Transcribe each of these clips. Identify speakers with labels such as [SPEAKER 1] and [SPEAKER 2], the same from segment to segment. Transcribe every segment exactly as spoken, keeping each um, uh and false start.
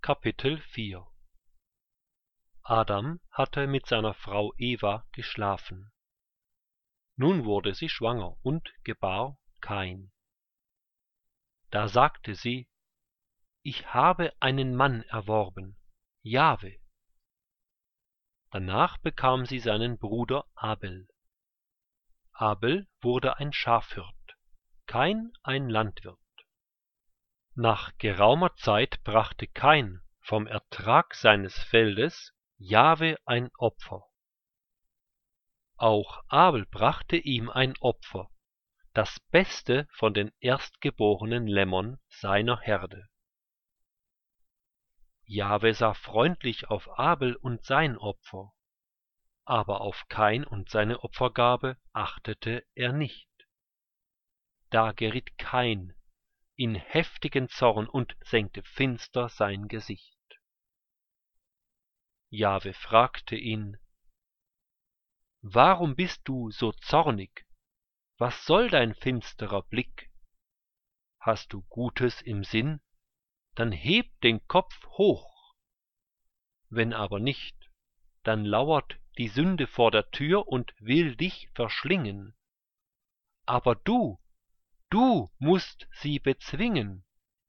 [SPEAKER 1] Kapitel vier Adam hatte mit seiner Frau Eva geschlafen. Nun wurde sie schwanger und gebar Kain. Da sagte sie: Ich habe einen Mann erworben, Jahwe. Danach bekam sie seinen Bruder Abel. Abel wurde ein Schafhirt, Kain ein Landwirt. Nach geraumer Zeit brachte Kain vom Ertrag seines Feldes Jahwe ein Opfer. Auch Abel brachte ihm ein Opfer, das Beste von den erstgeborenen Lämmern seiner Herde. Jahwe sah freundlich auf Abel und sein Opfer, aber auf Kain und seine Opfergabe achtete er nicht. Da geriet Kain in heftigen Zorn und senkte finster sein Gesicht. Jahwe fragte ihn: Warum bist du so zornig? Was soll dein finsterer Blick? Hast du Gutes im Sinn? Dann heb den Kopf hoch. Wenn aber nicht, dann lauert die Sünde vor der Tür und will dich verschlingen. Aber du, du musst sie bezwingen.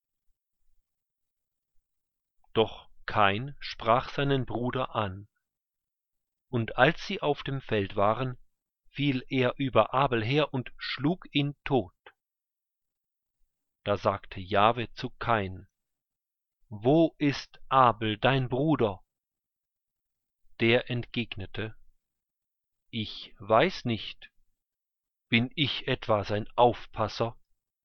[SPEAKER 1] Doch Kain sprach seinen Bruder an, und als sie auf dem Feld waren, fiel er über Abel her und schlug ihn tot. Da sagte Jahwe zu Kain: Wo ist Abel, dein Bruder? Der entgegnete: Ich weiß nicht. Bin ich etwa sein Aufpasser?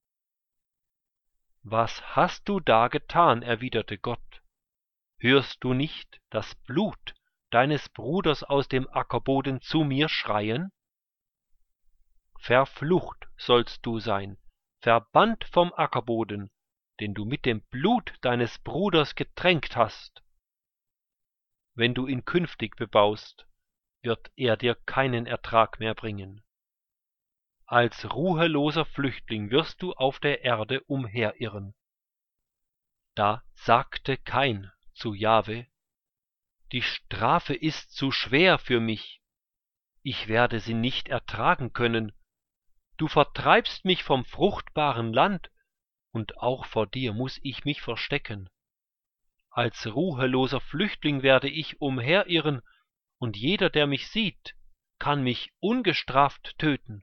[SPEAKER 1] Was hast du da getan? Erwiderte Gott. Hörst du nicht das Blut deines Bruders aus dem Ackerboden zu mir schreien? Verflucht sollst du sein, verbannt vom Ackerboden, den du mit dem Blut deines Bruders getränkt hast. Wenn du ihn künftig bebaust, wird er dir keinen Ertrag mehr bringen. Als ruheloser Flüchtling wirst du auf der Erde umherirren. Da sagte Kain zu Jahwe: Die Strafe ist zu schwer für mich. Ich werde sie nicht ertragen können. Du vertreibst mich vom fruchtbaren Land, und auch vor dir muß ich mich verstecken. Als ruheloser Flüchtling werde ich umherirren, und jeder, der mich sieht, kann mich ungestraft töten.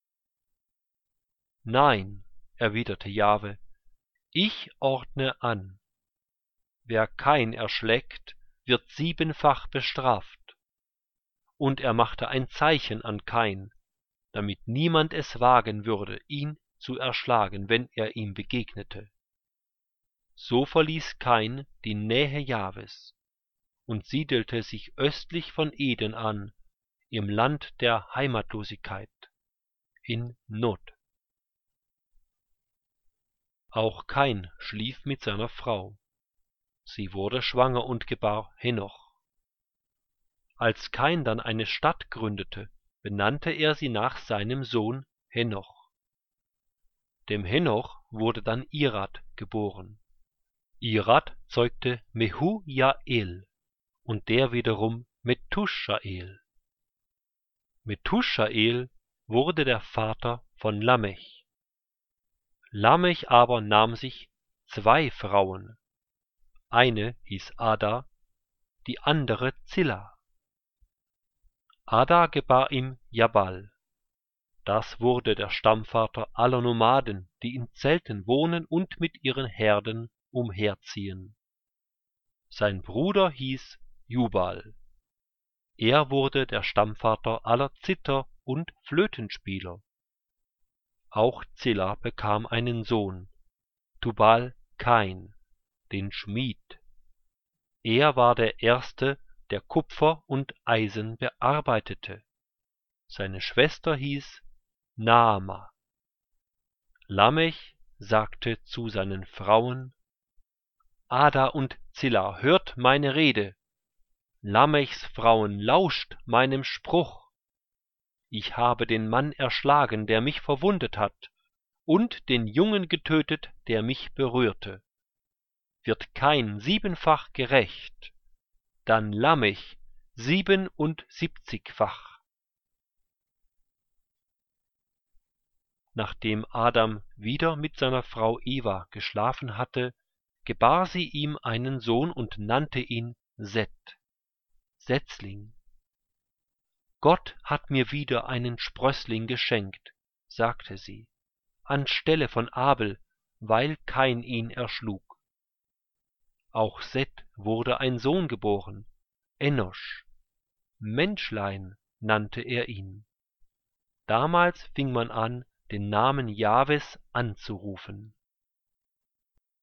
[SPEAKER 1] Nein, erwiderte Jahwe, ich ordne an. Wer Kain erschlägt, wird siebenfach bestraft. Und er machte ein Zeichen an Kain, damit niemand es wagen würde, ihn zu erschlagen, wenn er ihm begegnete. So verließ Kain die Nähe Jahwes und siedelte sich östlich von Eden an, im Land der Heimatlosigkeit, in Nod. Auch Kain schlief mit seiner Frau. Sie wurde schwanger und gebar Henoch. Als Kain dann eine Stadt gründete, benannte er sie nach seinem Sohn Henoch. Dem Henoch wurde dann Irad geboren. Irad zeugte Mehujael und der wiederum Methuschael. Methuschael wurde der Vater von Lamech. Lamech aber nahm sich zwei Frauen. Eine hieß Ada, die andere Zilla. Ada gebar ihm Jabal. Das wurde der Stammvater aller Nomaden, die in Zelten wohnen und mit ihren Herden umherziehen. Sein Bruder hieß Jubal. Er wurde der Stammvater aller Zither- und Flötenspieler. Auch Zilla bekam einen Sohn, Tubal-Kain, den Schmied. Er war der Erste, der Kupfer und Eisen bearbeitete. Seine Schwester hieß Naama. Lamech sagte zu seinen Frauen: Ada und Zilla, hört meine Rede. Lamechs Frauen, lauscht meinem Spruch. Ich habe den Mann erschlagen, der mich verwundet hat, und den Jungen getötet, der mich berührte. wird Kain siebenfach gerecht, dann Lamech siebenundsiebzigfach. Nachdem Adam wieder mit seiner Frau Eva geschlafen hatte, gebar sie ihm einen Sohn und nannte ihn Seth, Setzling. »Gott hat mir wieder einen Sprössling geschenkt«, sagte sie, »anstelle von Abel, weil Kain ihn erschlug.« Auch Seth wurde ein Sohn geboren, Enosch. Menschlein nannte er ihn. Damals fing man an, den Namen Jahwes anzurufen.